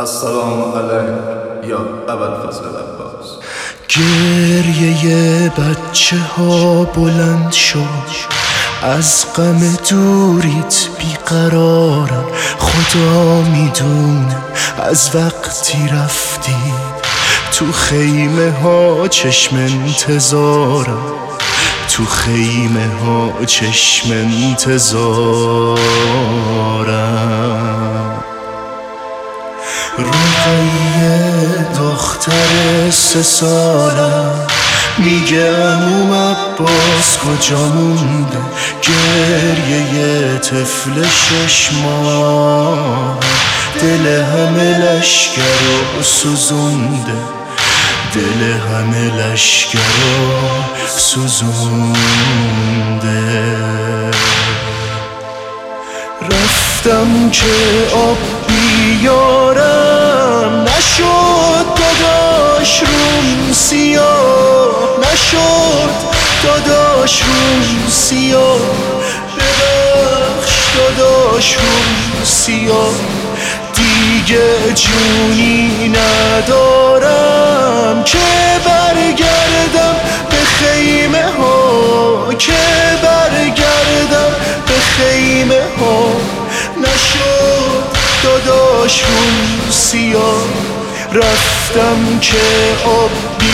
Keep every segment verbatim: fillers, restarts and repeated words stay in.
السلام علیک یا ابوالفضل العباس. گریه بچه ها بلند شد، از غم دوریت بیقرارم. خدا میدونه از وقتی رفتی تو خیمه ها چشم انتظارم، تو خیمه ها چشم انتظارم. رقیه دختر سه سالم میگه عموم عباس کجا مونده. گریه طفل شش ماه دل همه لشگر رو سوزونده، دل همه لشگر رو سوزونده. رفتم که آب بیارم، نشد داداش روم سیاه، نشد داداش روم سیاه. ببخش داداش روم سیاه، دیگه جونی ندارم که برگردم به خیمه ها، که برگردم به خیمه ها. نشد داداش روم سیاه، رفتم که آب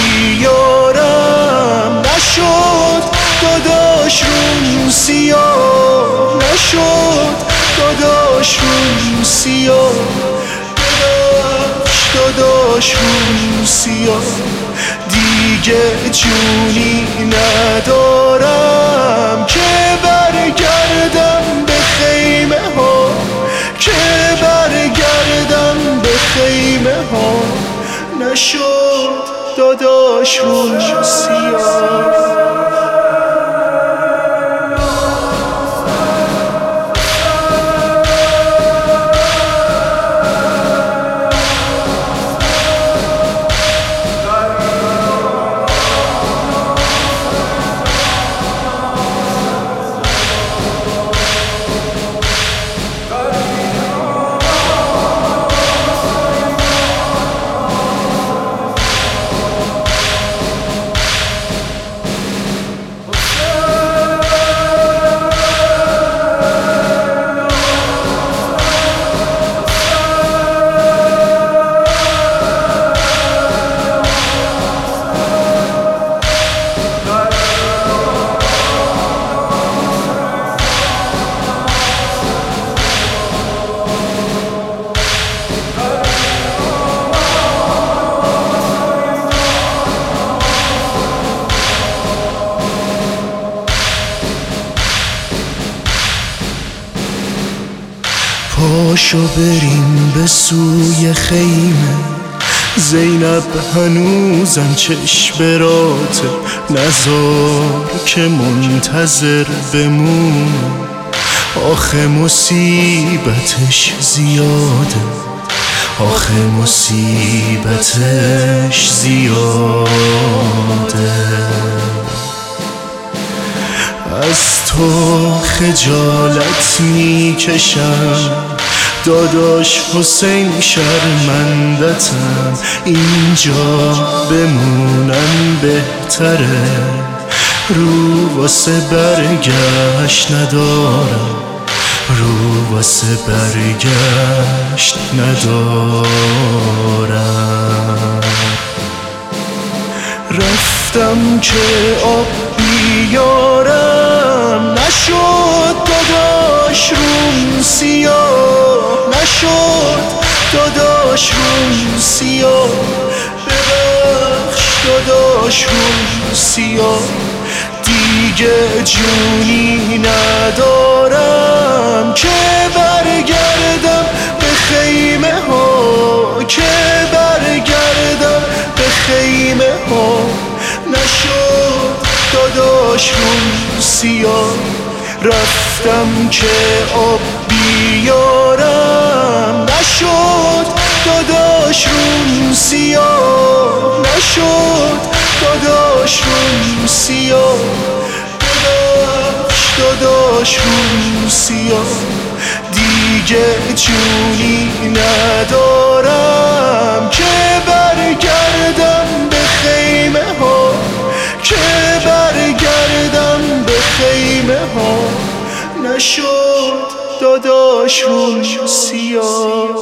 بیارم، نشد داداش روم سیاه، نشد داداش روم سیاه. ببخش داداش روم سیاه، دیگه جونی ندارم که برگردم به خیمه ها، که برگردم به خیمه ها. نشد داداش روم سیاه. پاشو بریم به سوی خیمه، زینب هنوزم چشمراته. نزار که منتظر بمونه، آخه مصیبتش زیاده، آخه مصیبتش زیاده. از تو خجالت میکشم داداش حسین، شرمندتم. اینجا بمونم بهتره، رو واسه برگشت ندارم، رو واسه برگشت ندارم. رفتم که آب بیارم، نشد داداش روم سیاه، نشد داداش روم سیاه. ببخش داداش روم سیاه، دیگه جونی ندارم که برگردم به خیمه ها، که برگردم به خیمه ها. نشد داداش روم سیاه، رفتم که آب بیارم، نشد داداش روم سیاه، نشد داداش روم سیاه. ببخش داداش روم سیاه، دیگه جونی ندارم نشد داداش روم سیاه